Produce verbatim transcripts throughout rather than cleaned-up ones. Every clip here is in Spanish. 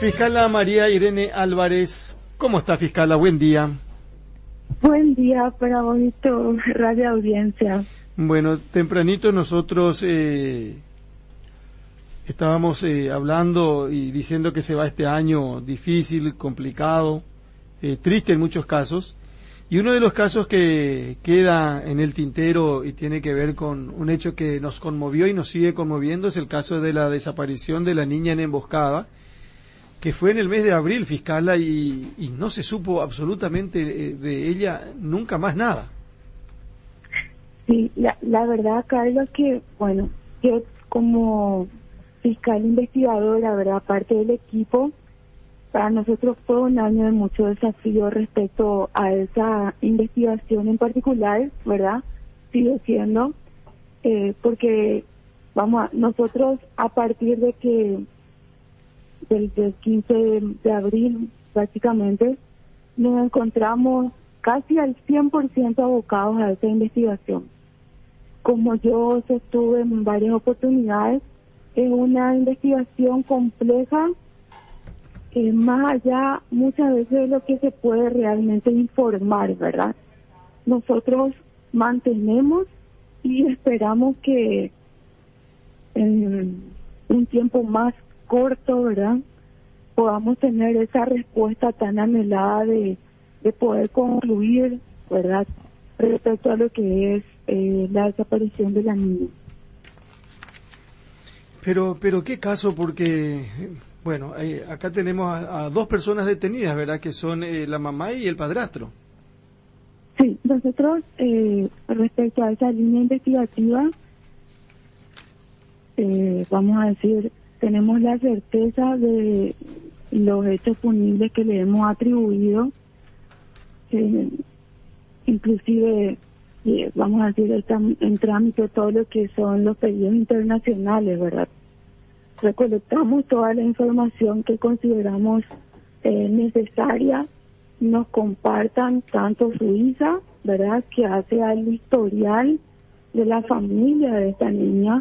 Fiscala María Irene Álvarez, ¿cómo está, fiscala? Buen día. Buen día para vos y tu radio audiencia. Bueno, tempranito nosotros eh, estábamos eh, hablando y diciendo que se va este año difícil, complicado, eh, triste en muchos casos, y uno de los casos que queda en el tintero y tiene que ver con un hecho que nos conmovió y nos sigue conmoviendo es el caso de la desaparición de la niña en Emboscada, que fue en el mes de abril, fiscala, y, y no se supo absolutamente de ella nunca más nada. Sí, la, la verdad, Carlos, que, bueno, yo como fiscal investigadora, ¿verdad?, parte del equipo, para nosotros fue un año de mucho desafío respecto a esa investigación en particular, ¿verdad?, sigue siendo, eh, porque, vamos, a, nosotros a partir de que desde el quince de abril prácticamente nos encontramos casi al cien por ciento abocados a esa investigación. Como yo sostuve en varias oportunidades, es una investigación compleja, eh, más allá muchas veces de lo que se puede realmente informar, ¿verdad? Nosotros mantenemos y esperamos que en un tiempo más corto, ¿verdad?, podamos tener esa respuesta tan anhelada de, de poder concluir, ¿verdad?, respecto a lo que es eh, la desaparición de la niña. Pero, pero qué caso, porque, bueno, eh, acá tenemos a, a dos personas detenidas, ¿verdad?, que son eh, la mamá y el padrastro. Sí, nosotros eh, respecto a esa línea investigativa, eh, vamos a decir, tenemos la certeza de los hechos punibles que le hemos atribuido, eh, inclusive, eh, vamos a decir, está en trámite todo lo que son los pedidos internacionales, ¿verdad? Recolectamos toda la información que consideramos eh, necesaria, nos compartan tanto Suiza, ¿verdad?, que hace al historial de la familia de esta niña,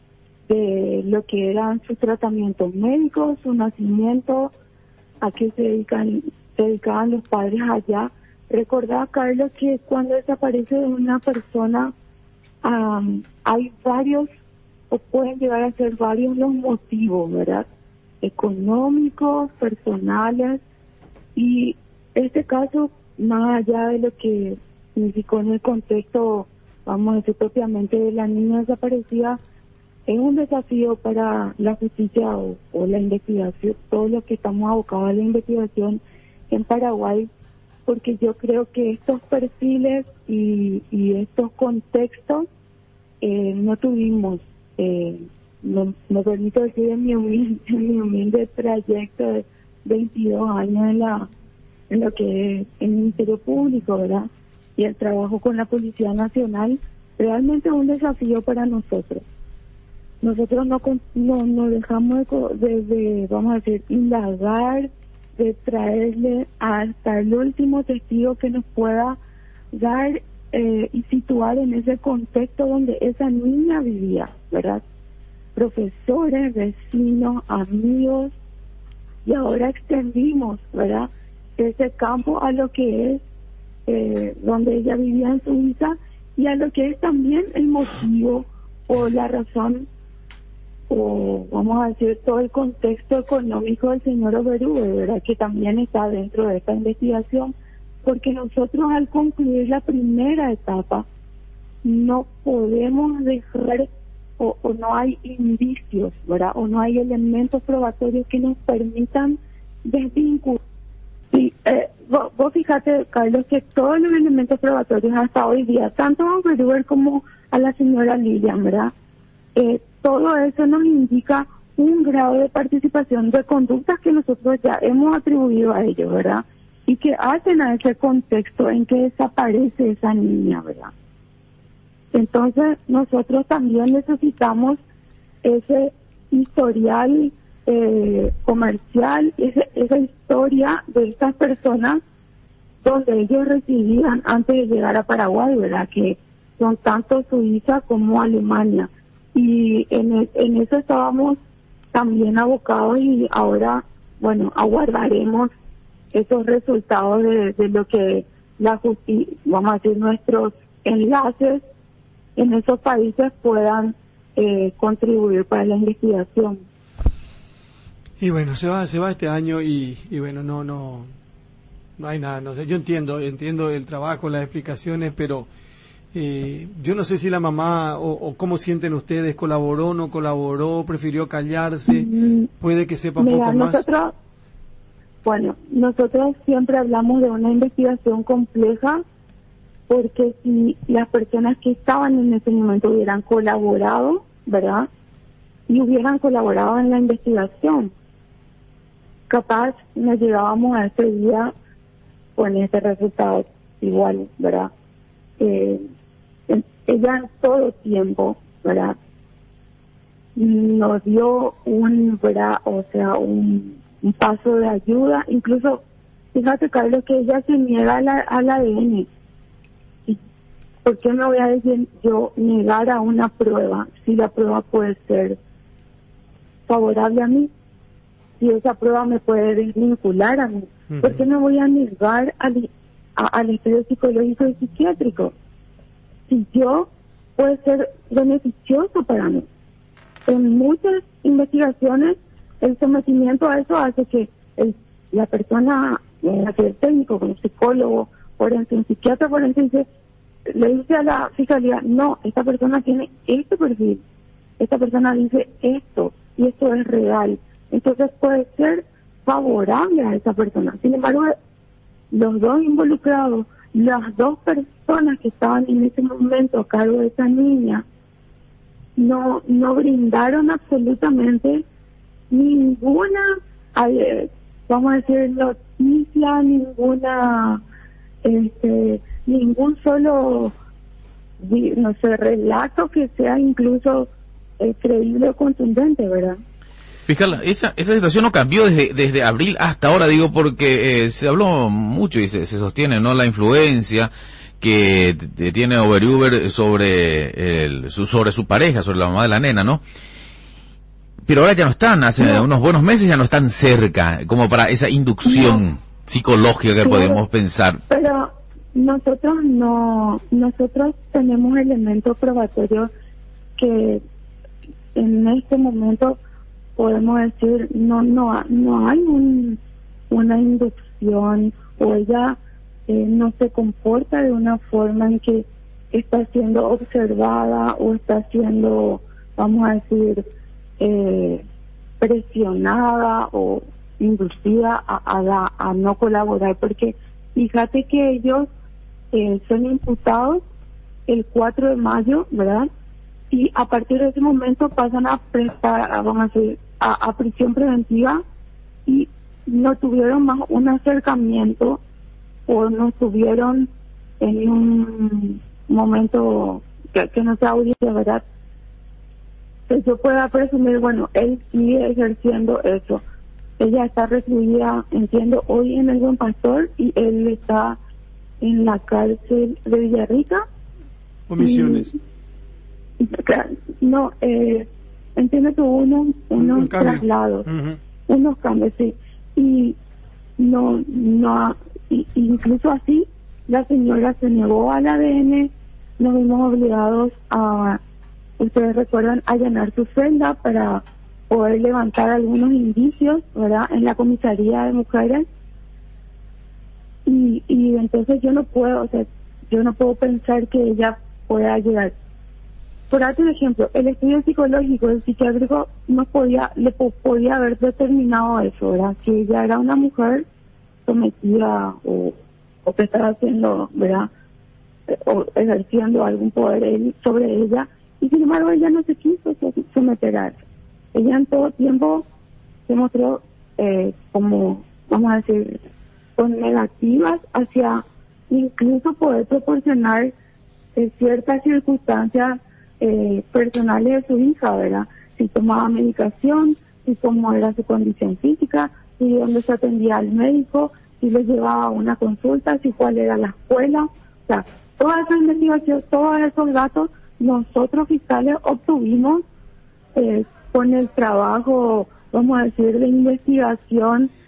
de lo que eran sus tratamientos médicos, su nacimiento, a qué se dedican, se dedicaban los padres allá. Recordá, Carlos, que cuando desaparece una persona, um, hay varios, o pueden llegar a ser varios los motivos, ¿verdad?, económicos, personales, y este caso, más allá de lo que significó en el contexto, vamos a decir propiamente, de la niña desaparecida, es un desafío para la justicia o, o la investigación, todos los que estamos abocados a la investigación en Paraguay, porque yo creo que estos perfiles y, y estos contextos eh, no tuvimos, eh, no, me permito decir en mi humilde, en mi humilde trayecto de veintidós años en, la, en lo que es el Ministerio Público, ¿verdad?, y el trabajo con la Policía Nacional, realmente es un desafío para nosotros. Nosotros no, no, no dejamos de, de, de, vamos a decir, indagar, de traerle hasta el último testigo que nos pueda dar eh, y situar en ese contexto donde esa niña vivía, ¿verdad? Profesores, vecinos, amigos, y ahora extendimos, ¿verdad?, ese campo a lo que es eh, donde ella vivía en Suiza y a lo que es también el motivo o la razón, o vamos a decir todo el contexto económico del señor Oberube, ¿verdad?, que también está dentro de esta investigación, porque nosotros al concluir la primera etapa no podemos dejar o, o no hay indicios, ¿verdad?, o no hay elementos probatorios que nos permitan desvincular. Sí, eh, vos, vos fíjate, Carlos, que todos los elementos probatorios hasta hoy día, tanto a Oberube como a la señora Lilian, ¿verdad?, eh, todo eso nos indica un grado de participación de conductas que nosotros ya hemos atribuido a ellos, ¿verdad?, y que hacen a ese contexto en que desaparece esa niña, ¿verdad? Entonces, nosotros también necesitamos ese historial eh, comercial, ese, esa historia de estas personas donde ellos residían antes de llegar a Paraguay, ¿verdad?, que son tanto Suiza como Alemania. Y en, el, en eso estábamos también abocados y ahora bueno, aguardaremos esos resultados de, de lo que la justicia, vamos a decir, nuestros enlaces en esos países puedan eh, contribuir para la investigación. Y bueno, se va, se va este año y, y bueno, no, no, no hay nada, no sé, yo entiendo, entiendo el trabajo, las explicaciones, pero eh, yo no sé si la mamá o, o cómo sienten ustedes, colaboró, no colaboró, prefirió callarse, mm, puede que sepa mira, poco más. Nosotros, bueno, nosotros siempre hablamos de una investigación compleja, porque si las personas que estaban en ese momento hubieran colaborado, ¿verdad? Y hubieran colaborado en la investigación, capaz nos llegábamos a este día con este resultado igual, ¿verdad? Eh, ella en todo tiempo, ¿verdad? Nos dio un, ¿verdad? O sea, un, un paso de ayuda. Incluso, fíjate, Carlos, que ella se niega a la, al A D N. ¿Por qué me voy a decir yo negar a una prueba si la prueba puede ser favorable a mí? Si esa prueba me puede desvincular a mí, uh-huh. ¿por qué me voy a negar al, a, al estudio psicológico y psiquiátrico? Si yo puede ser beneficioso para mí. En muchas investigaciones, el sometimiento a eso hace que el, la persona, el técnico, un psicólogo, forense, un psiquiatra forense, dice, le dice a la fiscalía, no, esta persona tiene este perfil, esta persona dice esto, y esto es real. Entonces puede ser favorable a esa persona. Sin embargo, los dos involucrados, las dos personas que estaban en ese momento a cargo de esa niña, no no brindaron absolutamente ninguna, vamos a decir, noticia, ninguna, este, ningún solo, no sé, relato que sea incluso eh, creíble o contundente, ¿verdad? Fiscal, esa esa situación no cambió desde desde abril hasta ahora, digo, porque eh, se habló mucho y se, se sostiene, ¿no?, la influencia que t- tiene Oberhuber sobre el, su, sobre su pareja, sobre la mamá de la nena, ¿no? Pero ahora ya no están, hace no. unos buenos meses ya no están cerca, como para esa inducción no. psicológica que claro, podemos pensar. Pero nosotros no, nosotros tenemos elementos probatorios que en este momento podemos decir no no no hay un, una inducción, o ella eh, no se comporta de una forma en que está siendo observada o está siendo, vamos a decir, eh, presionada o inducida a, a, la, a no colaborar, porque fíjate que ellos eh, son imputados el cuatro de mayo, ¿verdad? Y a partir de ese momento pasan a prestar, vamos a decir, a, a prisión preventiva, y no tuvieron más un acercamiento o no tuvieron en un momento que, que no sea audiencia, ¿verdad? Que yo pueda presumir, bueno, él sigue ejerciendo eso. Ella está recluida, entiendo, hoy en el Buen Pastor, y él está en la cárcel de Villarrica. ¿O Misiones? Y, no, eh, entiendo que hubo unos, unos un traslados, uh-huh. unos cambios, sí. Y no, no, y, incluso así, la señora se negó al A D N, nos vimos obligados a, ustedes recuerdan, allanar su celda para poder levantar algunos indicios, ¿verdad?, en la comisaría de mujeres. Y, y entonces yo no puedo, o sea, yo no puedo pensar que ella pueda llegar. Por ejemplo, el estudio psicológico del psiquiátrico no podía, le po- podía haber determinado eso, ¿verdad? Que ella era una mujer sometida o, o que estaba haciendo, ¿verdad?, o ejerciendo algún poder él, sobre ella, y sin embargo ella no se quiso someter a eso. Ella en todo tiempo se mostró eh, como, vamos a decir, con negativas hacia incluso poder proporcionar eh, ciertas circunstancias eh, personales de su hija, ¿verdad? Si tomaba medicación, si cómo era su condición física, si dónde se atendía al médico, si le llevaba a una consulta, si cuál era la escuela. O sea, toda esa investigación, todos esos datos, nosotros fiscales obtuvimos eh, con el trabajo, vamos a decir, de investigación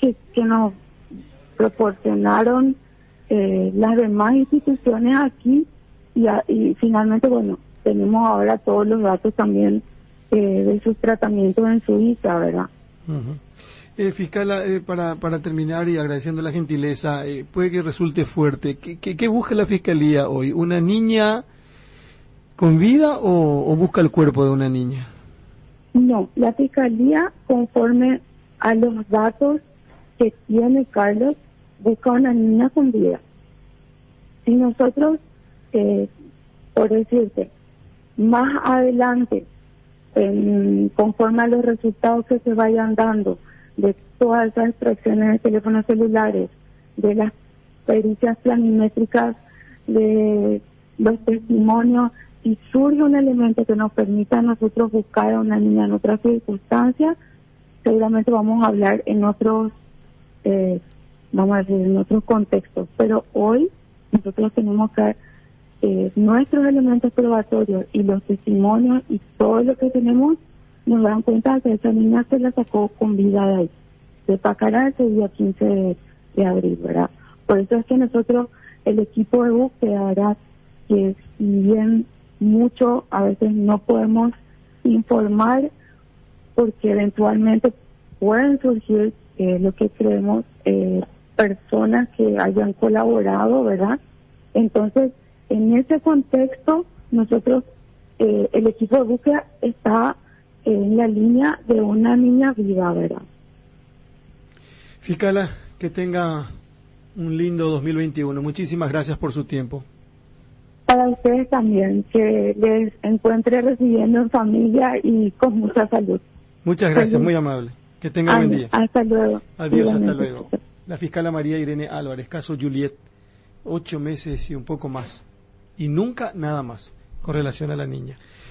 que, que nos proporcionaron eh, las demás instituciones aquí y, a, y finalmente, bueno, tenemos ahora todos los datos también eh, de sus tratamientos en Suiza, ¿verdad? Uh-huh. Eh, fiscal, eh, para, para terminar y agradeciendo la gentileza, eh, puede que resulte fuerte. ¿Qué, qué, qué busca la Fiscalía hoy? ¿Una niña con vida o, o busca el cuerpo de una niña? No, la Fiscalía, conforme a los datos que tiene Carlos, busca una niña con vida. Si nosotros, eh, por decirte, más adelante, en, conforme a los resultados que se vayan dando de todas esas extracciones de teléfonos celulares, de las pericias planimétricas, de los testimonios, y surge un elemento que nos permita a nosotros buscar a una niña en otras circunstancias, seguramente vamos a hablar en otros, eh, vamos a decir, en otros contextos. Pero hoy nosotros tenemos que eh, nuestros elementos probatorios y los testimonios y todo lo que tenemos nos dan cuenta de que esa niña se la sacó con vida de ahí, de Pacará, ese día quince de, de abril, ¿verdad? Por eso es que nosotros, el equipo de búsqueda, ¿verdad?, que si bien mucho a veces no podemos informar porque eventualmente pueden surgir eh, lo que creemos eh, personas que hayan colaborado, ¿verdad? Entonces, en ese contexto, nosotros, eh, el equipo de búsqueda está en la línea de una niña viva, ¿verdad? Fiscala, que tenga un lindo dos mil veintiuno. Muchísimas gracias por su tiempo. Para ustedes también, que les encuentre recibiendo en familia y con mucha salud. Muchas gracias, salud. Muy amable. Que tenga buen día. Hasta luego. Adiós, hasta luego. La fiscala María Irene Álvarez, caso Juliet, ocho meses y un poco más. Y nunca nada más con relación a la niña.